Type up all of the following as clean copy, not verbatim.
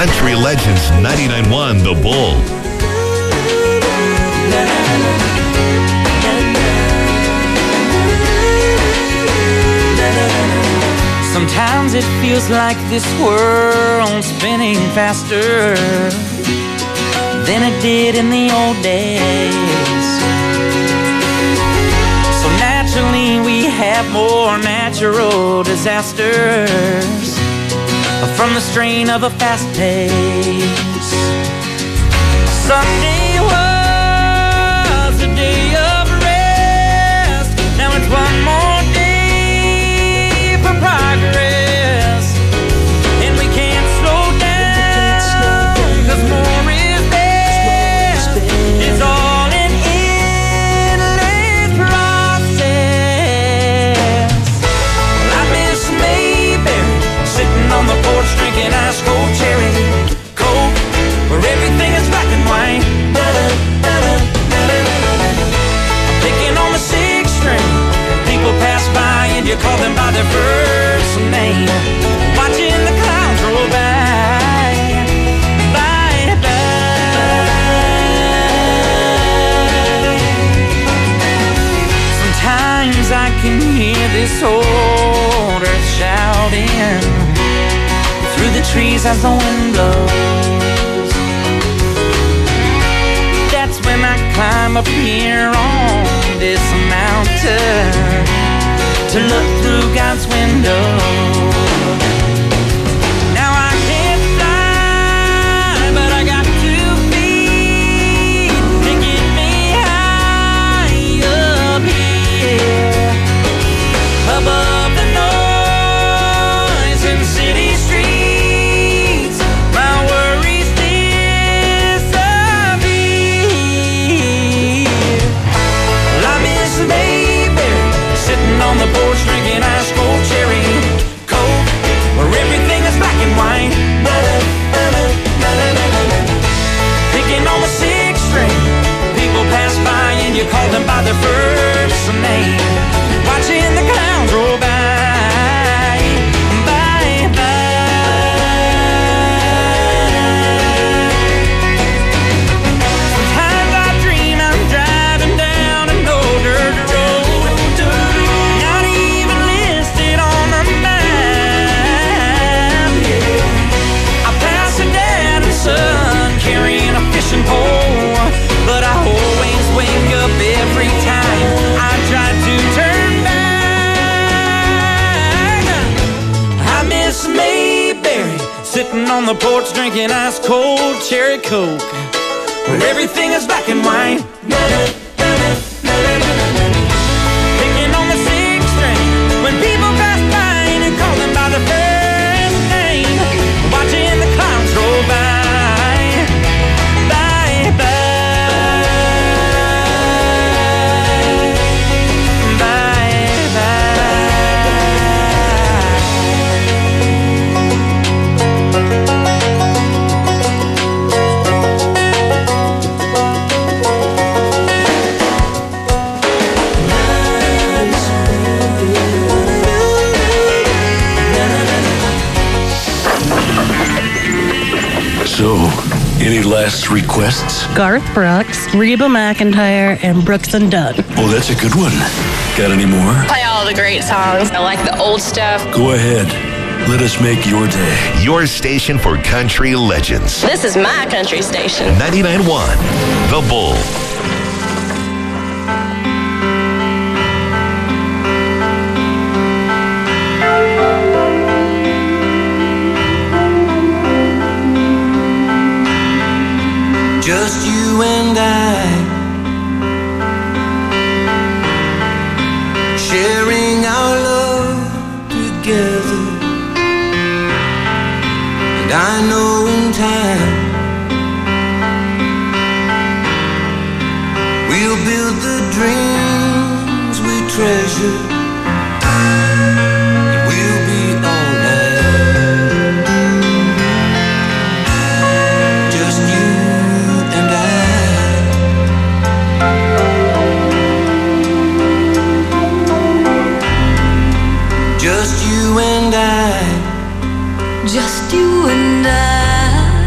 Country Legends 99.1 The Bull. Sometimes it feels like this world's spinning faster than it did in the old days. So naturally we have more natural disasters from the strain of a fast pace. Sunday was a day of rest. Now it's one more day for progress, and we can't slow down, 'cause more is best. It's all an endless process. Well, I miss Mayberry sitting on the porch drinking ice cold cherry Coke, where everything is black and white. Picking on the sixth string, people pass by and you call them by their first name. Watching the clouds roll by, by, by. Sometimes I can hear this old earth shouting through the trees as the wind blows. That's when I climb up here on this mountain to look through God's window. Now I can't fly, but I got 2 feet to get me high up here above the noise in city streets. My worries disappear. Well, I miss Mayberry sitting on the porch drinking ice cold cherry Coke, where everything is black and white. Picking on the sixth string, people pass by and you call them by their first name. Watching the clouds roll by, by, by. Sometimes I dream I'm driving down an old dirt road, not even listed on the map. I pass a dad and son carrying a fishing pole, but I always wake up every time I try to turn back. I miss Mayberry sitting on the porch drinking ice cold cherry Coke, where everything is black and white. Picking on the sixth string when people pass by and you call them by their first name. Watching the clouds roll by, by, by, by, by. So, any last requests? Garth Brooks, Reba McEntire, and Brooks and Dunn. Oh, that's a good one. Got any more? Play all the great songs. I like the old stuff. Go ahead. Let us make your day. Your station for country legends. This is my country station. 99.1 The Bull. Just you and I, sharing our love together. And I know in time we'll build the dreams we treasure. We'll be alright. Just you and I. Just you and I. Just you and I.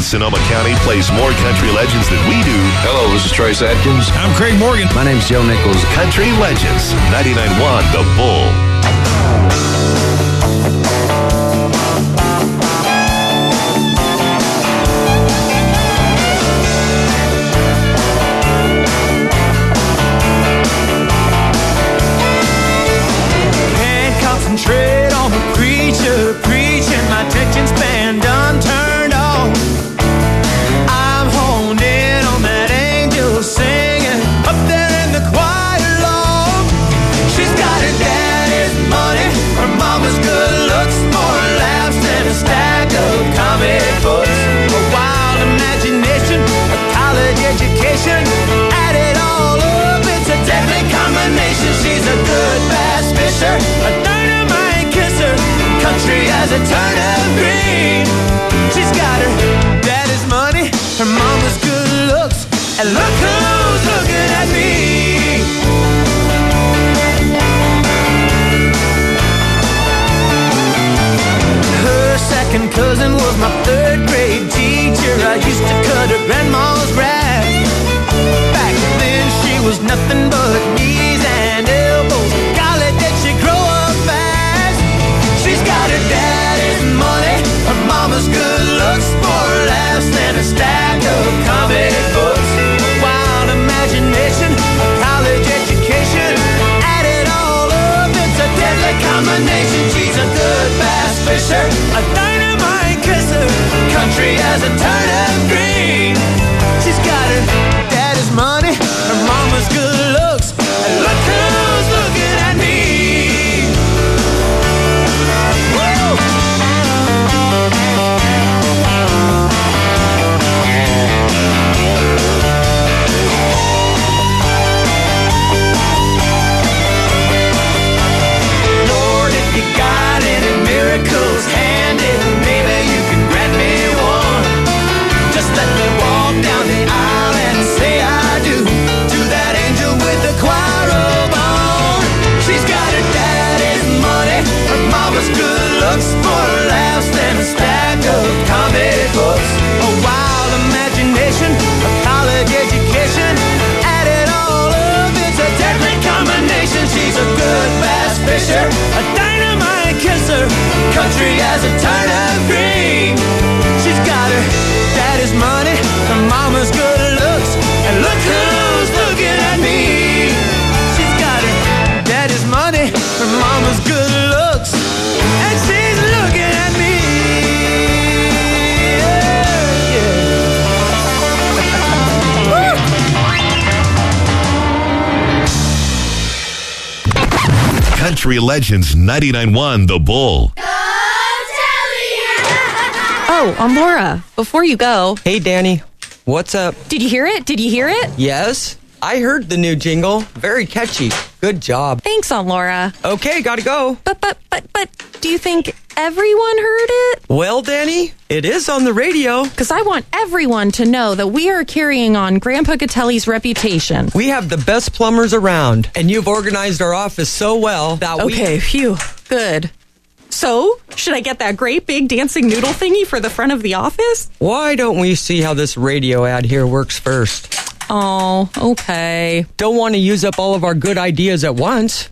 Sonoma County plays more country legends than we do. Hello, this is Trace Atkins. I'm Craig Morgan. My name's Joe Nichols. Country Legends, 99.1 The Bull. Can't concentrate on the preacher preaching. My attention span done turned on. I'm honed in on that angel singing up there in the choir loft. She's got her daddy's money, her mama's good looks, more laughs than a stack of comic books. A wild imagination, a college education, add it all up, it's a deadly combination. She's a good bass fisher, a dynamite kisser, country as a turnip green. She's got her daddy's money, her mama's good looks, and look who's looking at me. Her second cousin was my third grade teacher. I used to cut her grandma's grass. Back then she was nothing but knees and elbows. Golly, did she grow up fast? She's got her daddy's money, her mama's good looks, more laughs than a stack of comic books. A wild imagination, a college education, add it all up, it's a deadly combination. She's a good bass fisher, a dynamite kisser, country as a turnip green. She's got her daddy's money, her mama's good looks, and look who's looking at me. Woo! Lord, if you got any miracles handy, maybe you can grant me one. Just let me walk down the aisle and say I do to that angel with the choir robe on. She's got her daddy's money, her mama's good looks, more laughs than a stack of comic books. A wild imagination, a college education, add it all up, it's a deadly combination. She's a good bass fisher, a dynamite kisser, country as a turnip green. She's got her daddy's money, her mama's good looks, and look who's looking at me. She's got her daddy's money, her mama's good looks, and she's looking at me. Country Legends, 99.1 The Bull. Oh, I'm Laura. Before you go, Hey, Danny. What's up? did you hear it? Did you hear it? Yes, I heard the new jingle. Very catchy. Good job. Thanks, Aunt Laura. Okay, gotta go. But, do you think everyone heard it? Well, Danny, it is on the radio. Because I want everyone to know that we are carrying on Grandpa Gatelli's reputation. We have the best plumbers around, and you've organized our office so well that Okay, phew, good. So, should I get that great big dancing noodle thingy for the front of the office? Why don't we see how this radio ad here works first? Oh, okay. Don't want to use up all of our good ideas at once.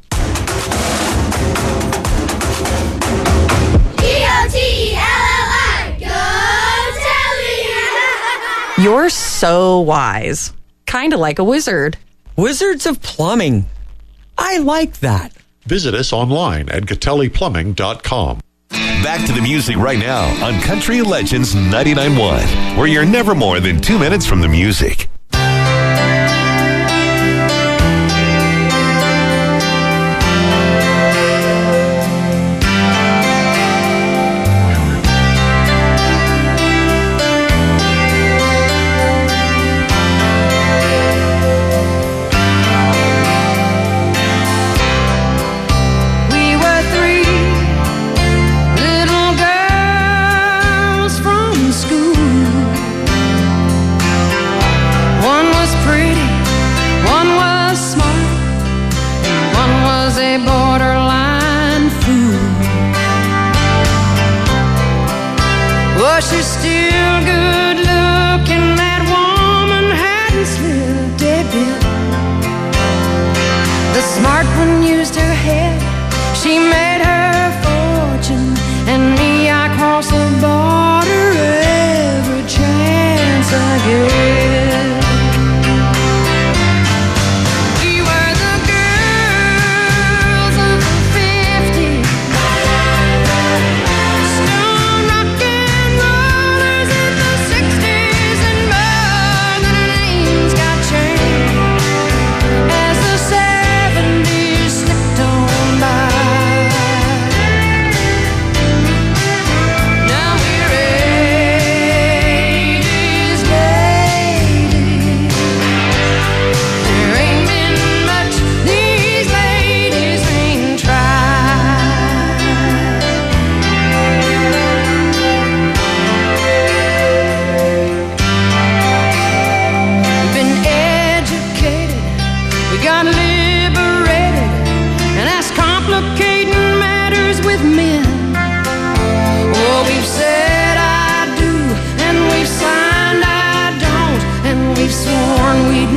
You're so wise. Kinda like a wizard. Wizards of Plumbing. I like that. Visit us online at GatelliPlumbing.com. Back to the music right now on Country Legends 99.1, where you're never more than 2 minutes from the music.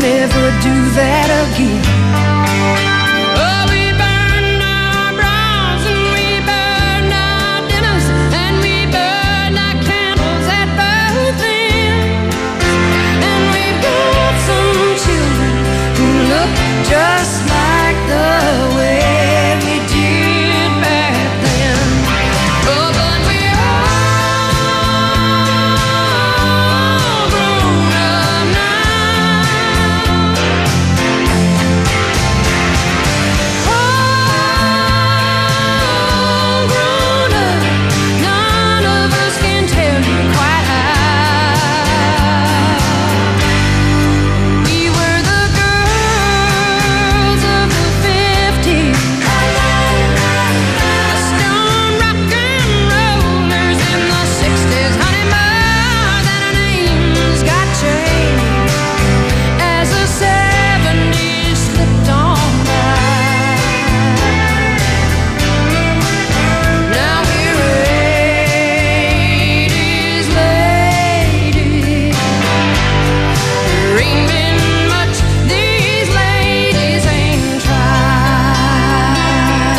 never do that again. Oh, we burned our bras and we burned our dinners and we burned our candles at both ends. And we've got some children who look just like the way we did back then. Oh, but we're all grown up now. All grown up, none of us can tell you quite how. We were the girls of the 50s, the stone rock and rollers in the 60s. Honey, more than our names got changed as the 70s slipped on by. Now we're 80s ladies. There ain't been much these ladies ain't tried.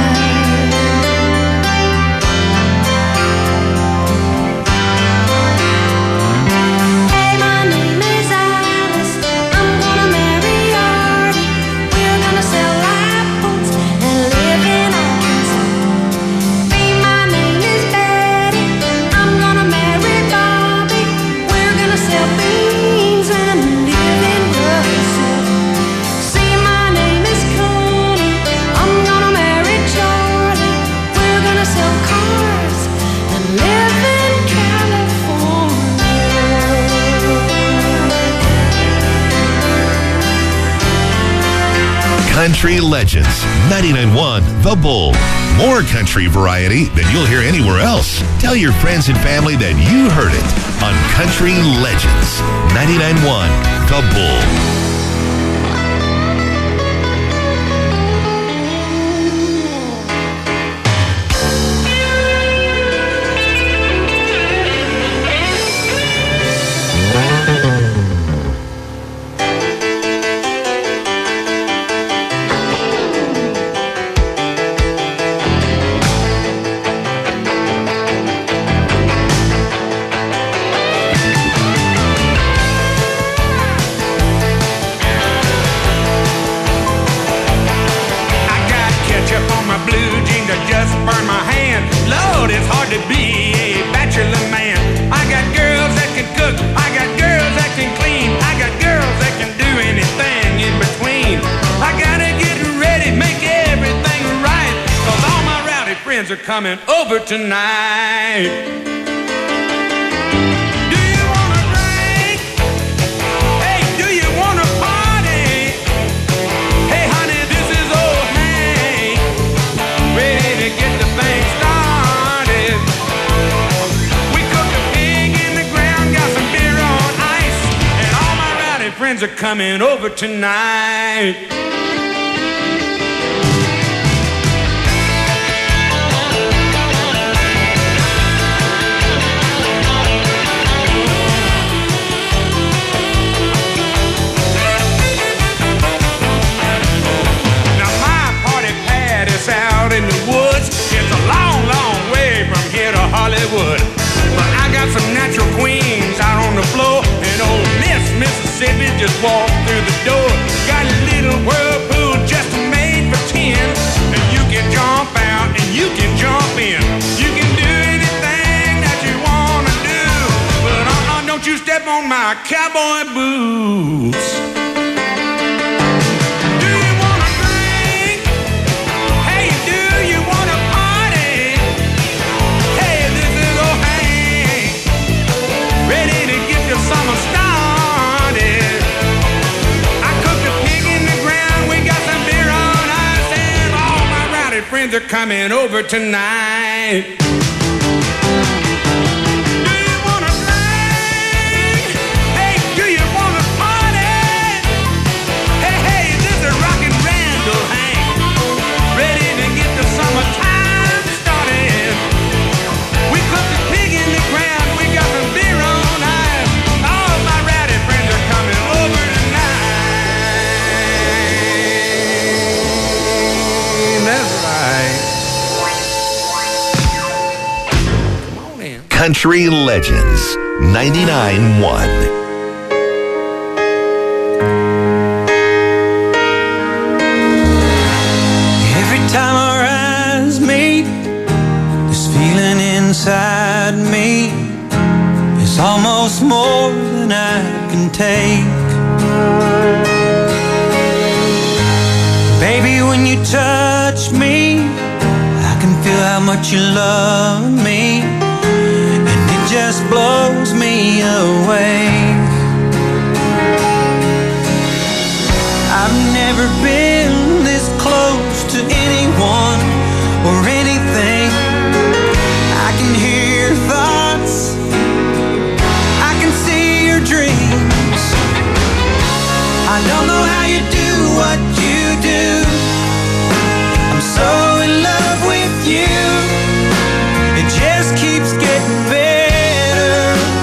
Hey, my name is Alice. I'm gonna marry Artie. We're gonna sell apples and live in Arkansas. Hey, my name is Betty. I'm gonna marry Bobby. We're gonna sell beans and live in Russell. See, my name is Connie. I'm gonna marry Charlie. We're gonna sell cars and live in California. Country Legends 99.1 The Bull. More country variety than you'll hear anywhere else. Tell your friends and family that you heard it on Country Legends 99.1 The Bull. I got ketchup on my blue jeans, I just burned my hand. Lord, it's hard to be a bachelor man. I got girls that can cook, I got girls that can clean, I got girls that can do anything in between. I gotta get ready, make everything right, 'cause all my rowdy friends are coming over tonight. Do you wanna drink? Hey, do you wanna party? Hey, honey, this is old Hank, ready to get the thing started. We cooked a pig in the ground, got some beer on ice, and all my rowdy friends are coming over tonight. Now my party pad is out in the woods. It's a long, long way from here to Hollywood. But I got some natural queens out on the floor, and old Miss Mississippi just walked through the door. Got a little whirlpool just made for 10, and you can jump out and you can jump in. You can do anything that you wanna do, but don't you step on my cowboy boots. Do you wanna drink? Hey, do you wanna party? Hey, this is old Hank, ready to get the summer started. I cooked a pig in the ground, we got some beer on ice, and all my rowdy friends are coming over tonight. Do you wanna drink? Hey, do you wanna party? Hey, hey, this is rockin' Randall Hank, ready to get the summertime started. We cooked a pig in the ground, we got some beer on ice. All my rowdy friends are coming over tonight. Country Legends 99.1. Time our eyes meet, this feeling inside me is almost more than I can take. Baby, when you touch me, I can feel how much you love me, and it just blows me away. I've never been this close to anyone or anything. I can hear your thoughts, I can see your dreams. I don't know how you do what you do. I'm so in love with you. It just keeps getting better.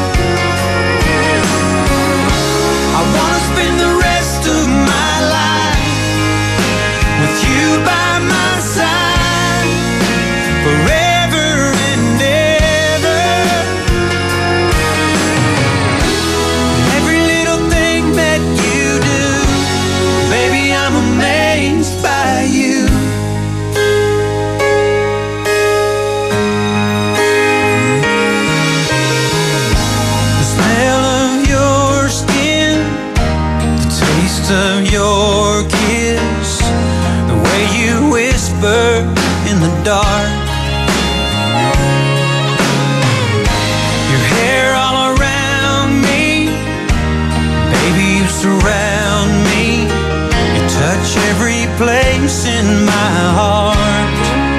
I wanna spend the rest of my life with you by my side, forever and ever. Every little thing that you do, baby, I'm amazed by you. The smell of your skin, the taste of your kiss, the way you whisper in the dark, your hair all around me, baby, you surround me, you touch every place in my heart.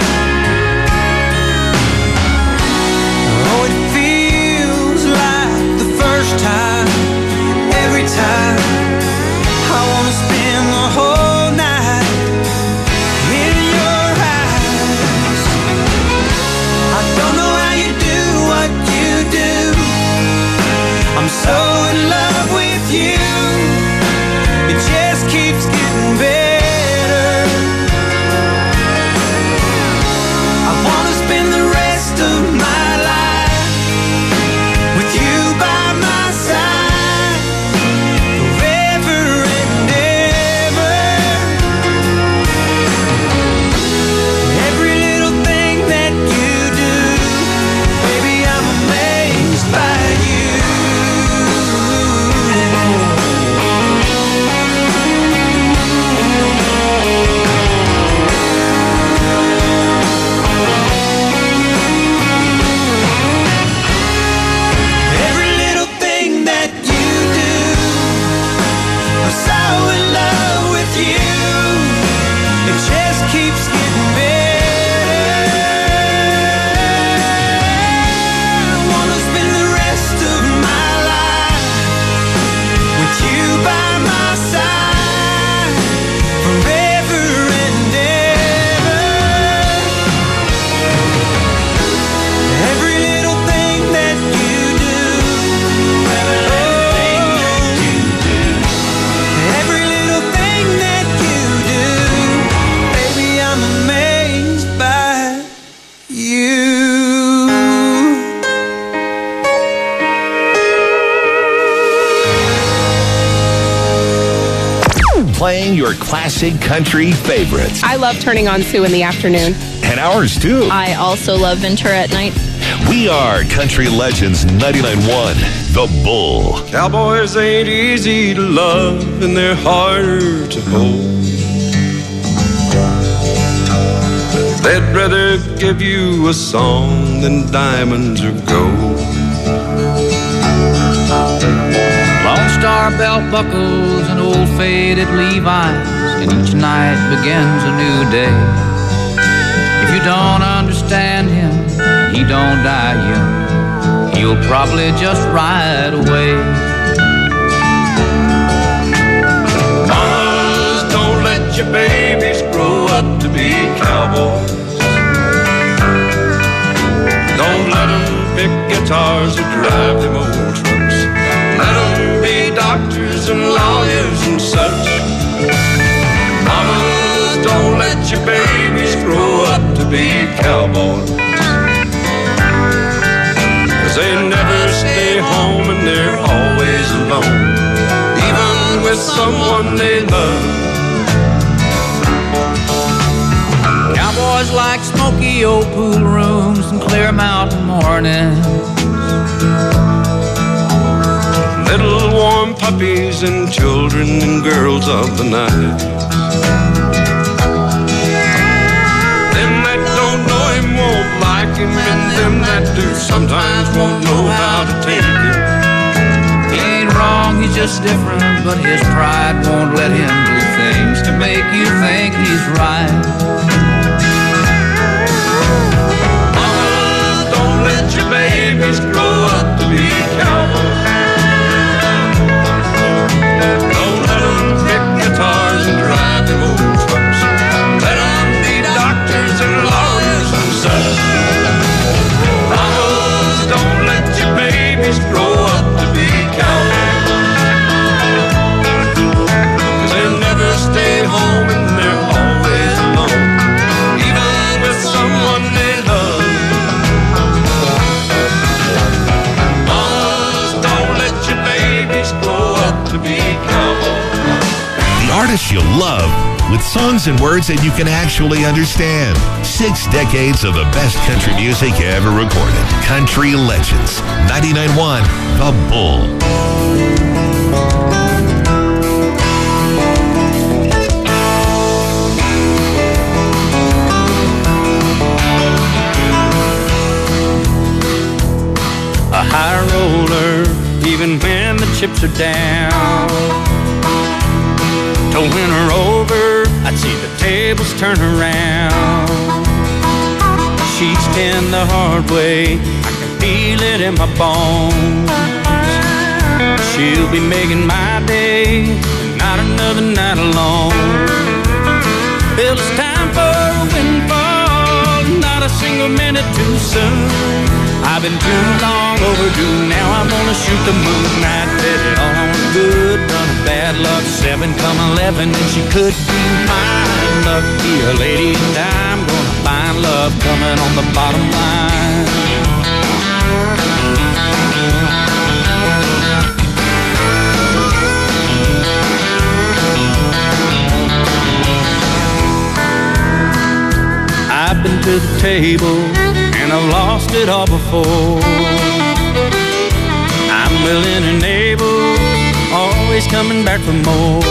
Oh, it feels like the first time, every time. I wanna spend the whole night in your eyes. I don't know how you do what you do. I'm so in love with you. It just keeps getting better. I wanna spend the rest of my life with you by my side, forever and ever. Every little thing that you do, baby, I'm amazed by you. Every little thing that you do, I'm so in love with you. It just keeps getting better. I wanna spend the rest of my life with you by my side, forever and ever. Every little thing that you do, every little thing that you do, every little thing that you do, baby, I'm amazed by you. Playing your classic country favorites. I love turning on Sue in the afternoon. And ours too. I also love Ventura at night. We are Country Legends 99.1, The Bull. Cowboys ain't easy to love and they're harder to hold. They'd rather give you a song than diamonds or gold. Lone Star belt buckles and old faded Levi's, and each night begins a new day. If you don't understand him, he don't die young, he'll probably just ride away. Mamas, don't let your babies grow up to be cowboys. Don't let them pick guitars or drive them old trucks. Let them be doctors and lawyers and such. Mamas, don't let your babies grow up to be cowboys. 'Cause alone, even with someone they love. Cowboys like smoky old pool rooms and clear mountain mornings. Little warm puppies and children and girls of the night. Them that don't know him won't like him, and them that do sometimes won't know how to take it. He ain't wrong, he's just different, but his pride won't let him do things to make you think he's right. Mama, don't let your babies grow up to be cowboys. Don't let them pick guitars and drive them old trucks. Let them be doctors and lawyers and such. Mamas, don't let your babies grow up to be cowboys. 'Cause they never stay home and they're always alone, even with someone they love. Mamas, don't let your babies grow up to be cowboys. The artists you love with songs and words that you can actually understand. 6 decades of the best country music ever recorded. Country Legends. 99.1 The Bull. A high roller, even when the chips are down. To win her over, I'd see the tables turn around. She's tend the hard way, I can feel it in my bones. She'll be making my day, not another night alone. Well, it's time for a windfall, not a single minute too soon. I've been too long overdue, now I'm gonna shoot the moon. I did it all on a good run of bad luck, 7 come 11, and she could be mine. Lucky a lady, and I'm gonna find love coming on the bottom line. I've been to the table, and I've lost it all before. I'm willing and able, always coming back for more.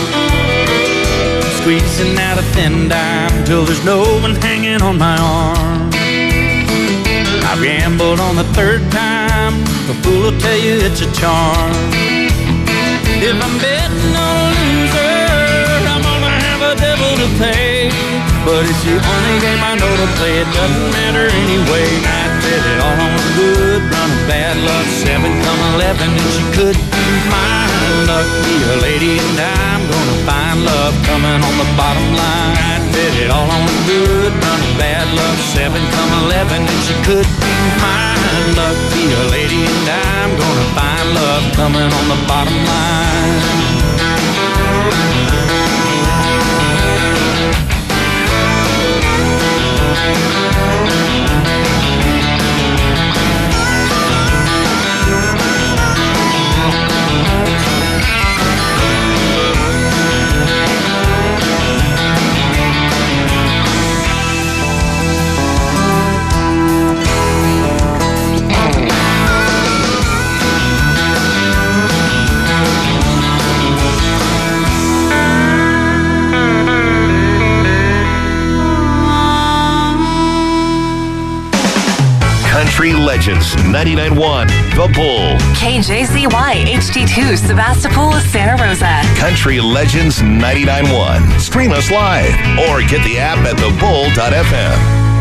Squeezing out a thin dime till there's no one hanging on my arm. I've gambled on the 3rd time, the fool will tell you it's a charm. If I'm betting on a loser, I'm gonna have a devil to pay. But it's the only game I know to play, it doesn't matter anyway. I did it all on a good run of bad luck, 7 come 11, and she could be mine. Lucky a lady, and I'm gonna find love coming on the bottom line. I did it all on a good run of bad luck, 7 come 11, and she could be mine. Lucky a lady, and I'm gonna find love coming on the bottom line. Country Legends. 99.1 The Bull. KJZY HD2 Sebastopol, Santa Rosa. Country Legends 99.1. Stream us live or get the app at thebull.fm.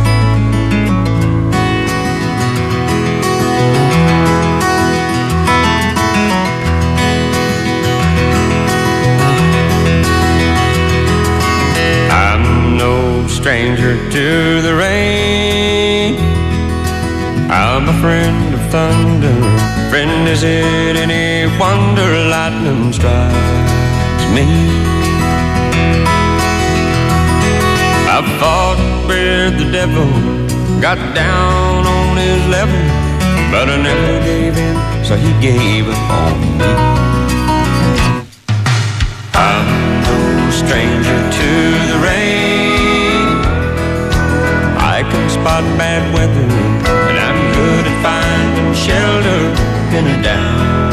I'm no stranger to the rain. I'm a friend of thunder. Friend, is it any wonder lightning strikes me? I fought with the devil, got down on his level, but I never gave in, so he gave up on me. stranger to the rain. I can spot bad weather, and I'm good at finding shelter in a down